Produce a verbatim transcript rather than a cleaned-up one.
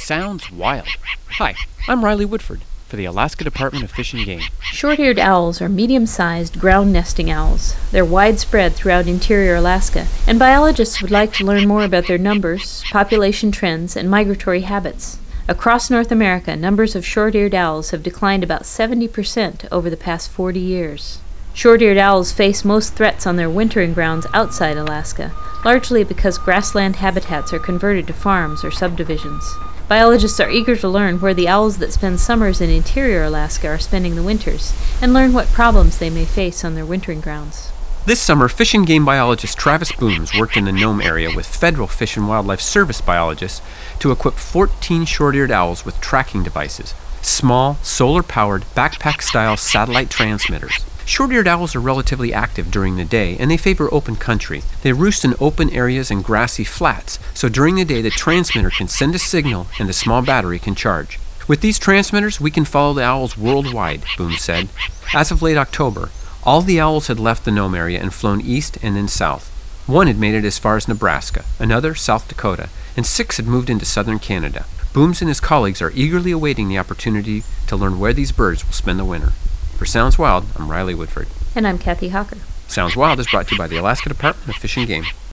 Sounds wild. Hi, I'm Riley Woodford for the Alaska Department of Fish and Game. Short-eared owls are medium-sized ground-nesting owls. They're widespread throughout interior Alaska, and biologists would like to learn more about their numbers, population trends, and migratory habits. Across North America, numbers of short-eared owls have declined about seventy percent over the past forty years. Short-eared owls face most threats on their wintering grounds outside Alaska, largely because grassland habitats are converted to farms or subdivisions. Biologists are eager to learn where the owls that spend summers in interior Alaska are spending the winters, and learn what problems they may face on their wintering grounds. This summer, Fish and Game biologist Travis Booms worked in the Nome area with Federal Fish and Wildlife Service biologists to equip fourteen short-eared owls with tracking devices, small, solar-powered, backpack-style satellite transmitters. Short-eared owls are relatively active during the day, and they favor open country. They roost in open areas and grassy flats, so during the day the transmitter can send a signal and the small battery can charge. With these transmitters, we can follow the owls worldwide, Booms said. As of late October, all the owls had left the Nome area and flown east and then south. One had made it as far as Nebraska, another South Dakota, and six had moved into southern Canada. Booms and his colleagues are eagerly awaiting the opportunity to learn where these birds will spend the winter. For Sounds Wild, I'm Riley Woodford. And I'm Kathy Hawker. Sounds Wild is brought to you by the Alaska Department of Fish and Game.